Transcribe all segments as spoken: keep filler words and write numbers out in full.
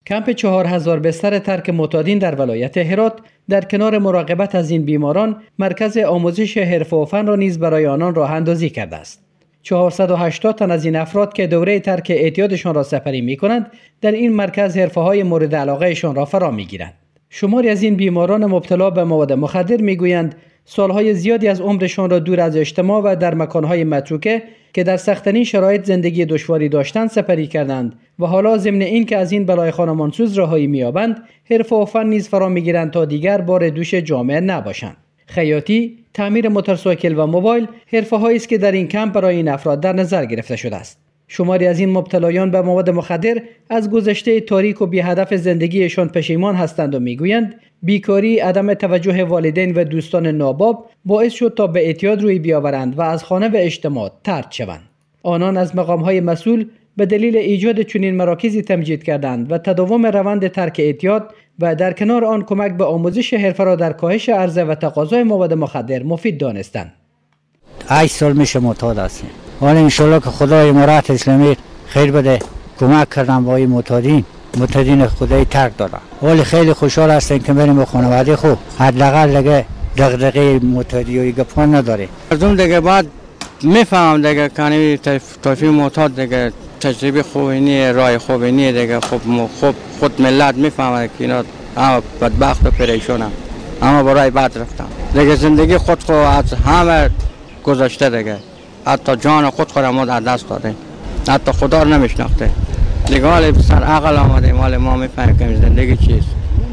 کمپ چهار هزار بستر ترک معتادین در ولایت هرات در کنار مراقبت از این بیماران مرکز آموزش حرفه و فن را نیز برای آنان راه اندازی کرده است. چهارصد و هشتاد تن از این افراد که دوره ترک اعتیادشان را سپری می کنند در این مرکز حرفه های مورد علاقهشان را فرا می گیرند. شماری از این بیماران مبتلا به مواد مخدر می گویند سالهای زیادی از عمرشان را دور از اجتماع و در مکانهای متروکه که در سخت‌ترین شرایط زندگی دشواری داشتند سپری کردند و حالا ضمن این که از این بلای خانمانسوز رهایی می‌یابند، حرفه و فن نیز فرا می‌گیرند تا دیگر بار دوش جامعه نباشند. خیاطی، تعمیر موتورسایکل و موبایل حرفه‌هایی است که در این کمپ برای این افراد در نظر گرفته شده است. شماری از این مبتلایان به مواد مخدر از گذشته تاریک و بی هدف زندگیشان پشیمان هستند و میگویند بیکاری، عدم توجه والدین و دوستان ناباب باعث شد تا به اعتیاد روی بیاورند و از خانه و اجتماع طرد شوند. آنان از مقام‌های مسئول به دلیل ایجاد چنین مراکزی تمجید کردند و تداوم روند ترک اعتیاد و در کنار آن کمک به آموزش حرفه را در کاهش عرضه و تقاضای مواد مخدر مفید دانستند. هشت سال میشه معتاد هستیم. ولی انشالله که خدای امارت اسلامی خیر بده کمک کردن با این معتادین. معتادین خدای ترک دادن. ولی خیلی خوشحال هستیم که بریم به خانواده خوب. حداقل دیگه دغدغه معتادی و گپا نداره. مردم دیگه بعد میفهمم دیگه کانی طایفه معتاد دیگه تجربه خوبی نیه، راه خوبی نیه دیگه. خب خب خود ملت میفهمه که اینا اما بدبخت و پریشانم، اما برای بعد رفتم دیگه. زندگی خود خو از همه گذاشته دیگه. حتی جان خود خود ما از دست داده، حتی خدا رو نمیشناخته دیگه. حالا سر عقل آمده مال ما میفهمیم که زندگی چیست،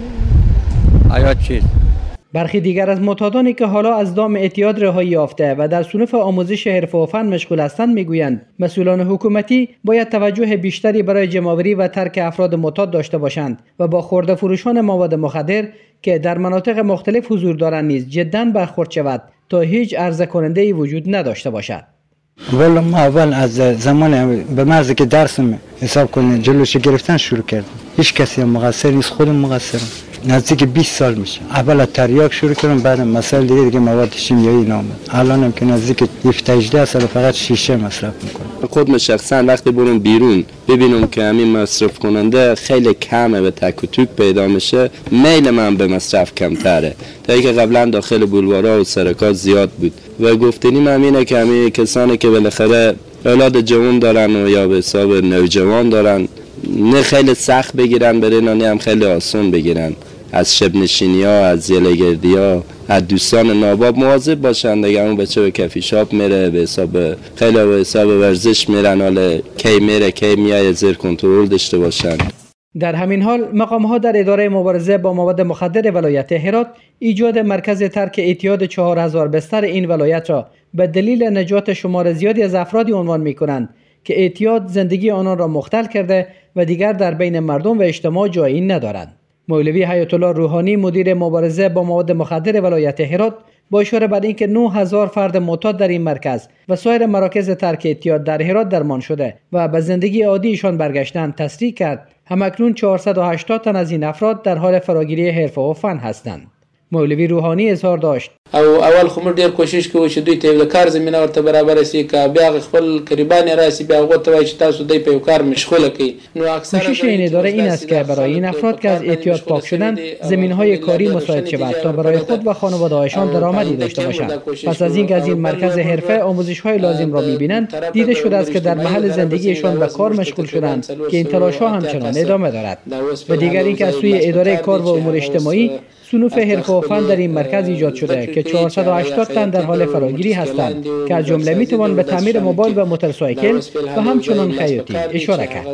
حیات چیست. برخی دیگر از معتادانی که حالا از دام اعتیاد رهایی یافته و در صنف آموزش حرفه و فن مشغول هستند میگویند مسئولان حکومتی باید توجه بیشتری برای جمع‌آوری و ترک افراد معتاد داشته باشند و با خرده فروشان مواد مخدر که در مناطق مختلف حضور دارند نیز جداً برخورد شود تا هیچ عرضه کننده‌ای وجود نداشته باشد. والا ما اول از زمان به مرزی که درسم حساب کنید جلوش گرفتن شروع کردم. هیچ کسی مقصر نیست، خودم مقصرم. نزدیک بیست سال میشه. اول از تریاک شروع کردم، بعد مسائل دیگه دیگه مواد شیمیایی نامد. الانم که نزدیک هفده هجده سال فقط شیشه مصرف میکنم. خودم شخصا وقتی برم بیرون ببینم که همین مصرف کننده خیلی کمه و تک و توک پیدا میشه، میل من به مصرف کمتره تا اینکه قبلا داخل بولوارا و سرکات زیاد بود. و گفتنیم همینه که همین کسانی که بالاخره اولاد جوان دارن و یا به حساب نوجوان دارن نه خیلی سخت بگیرن برن، نه هم خیلی آسان بگیرن. از شب نشینی ها، از یلگردی ها، از دوستان ناباب مواظب باشن دیگه. اون بچه به کافی شاپ میره، به حساب خیلی به حساب ورزش میرن، حالا کی میره کی میاد زیر کنترل داشته باشن. در همین حال مقام‌ها در اداره مبارزه با مواد مخدر ولایت هرات ایجاد مرکز ترک اعتیاد چهار هزار بستر این ولایت را به دلیل نجات شمار زیادی از افرادی عنوان می‌کنند که اعتیاد زندگی آنان را مختل کرده و دیگر در بین مردم و اجتماع جایی ندارند. مولوی حیات الله روحانی مدیر مبارزه با مواد مخدر ولایت هرات با اشاره بر اینکه نه هزار فرد معتاد در این مرکز و سایر مراکز ترک اعتیاد در هرات درمان شده و به زندگی عادیشان برگشتند تصریح کرد. همکنون چهارصد و هشتاد تن از این افراد در حال فراگیری حرفه و فن هستند. مولوی روحانی اظهار داشت او اول خو موږ ډیر کوشش کوو چې دوی ته د کار زمينه ورته برابر شي، که بیا خپل قریبان راسي بیا هغه ته وایي چې تاسو دوی په کار مشغوله کړئ. نو اکثر کوشش این اداره این است که برای این افراد که از اعتیاد پاک شدند زمینهای کاری مساعد شود تا برای خود و خانواده‌هایشان درآمدی داشته باشند. پس از اینکه از این مرکز حرفه آموزش‌های لازم را می‌بینند دیده شده است که در محل زندگیشان به کار مشغول شدند که این تلاش‌ها همچنان ادامه دارد. و دیگر اینکه از سوی اداره کار و امور اجتماعی صنوف حرفه و فن در این مرکز ایجاد شده که چهارصد و هشتاد تن در حال فراگیری هستند که از جمله میتوان به تعمیر موبایل و موتورسایکل و همچنان خیاطی اشاره کرد.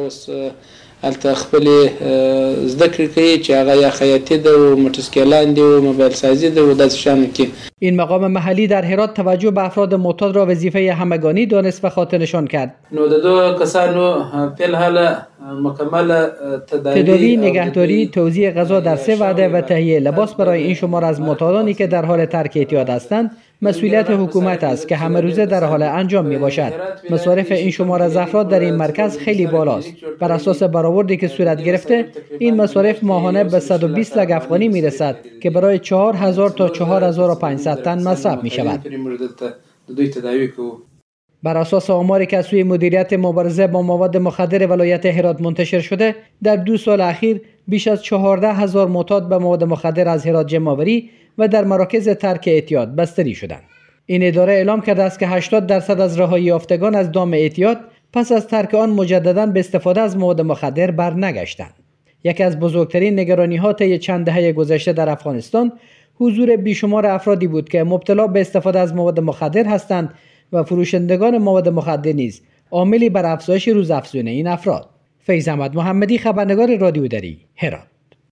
البته خپل ذکر کوي چې هغه یا خیاطی ده و موتورسایکلان ده و موبایل سازی ده و داسې شیان کې. این مقام محلی در هرات توجه به افراد معتاد را وظیفه همگانی دانست و خاطر نشان کرد. نو د دو کسانو فعل حال مکمل تداوی، نگهداری، توزیع غذا در سه وعده و تهیه لباس برای این شمار از معتادانی که در حال ترک اعتیاد هستند مسئولیت حکومت است که همه روزه در حال انجام می باشد. مصارف این شمار از افراد در این مرکز خیلی بالاست. بر اساس برآوردی که صورت گرفته این مصارف ماهانه به صد و بیست لک افغانی می رسد که برای چهار هزار تا چهار هزار و پانصد تن مصرف می شود. بر اساس آماری که از سوی مدیریت مبارزه با مواد مخدر ولایت هرات منتشر شده در دو سال اخیر بیش از چهارده هزار معتاد به مواد مخدر از هرات جمع‌آوری و در مراکز ترک اعتیاد بستری شدند. این اداره اعلام کرده است که هشتاد درصد از رهایی یافتگان از دام اعتیاد پس از ترک آن مجددا به استفاده از مواد مخدر برنگشتند. یکی از بزرگترین نگرانی‌ها طی چند دهه گذشته در افغانستان حضور بیشمار افرادی بود که مبتلا به استفاده از مواد مخدر هستند و فروشندگان مواد مخدر نیز عاملی بر افزایش روزافزون این افراد. فیض احمد محمدی، خبرنگار رادیو دری، هرات.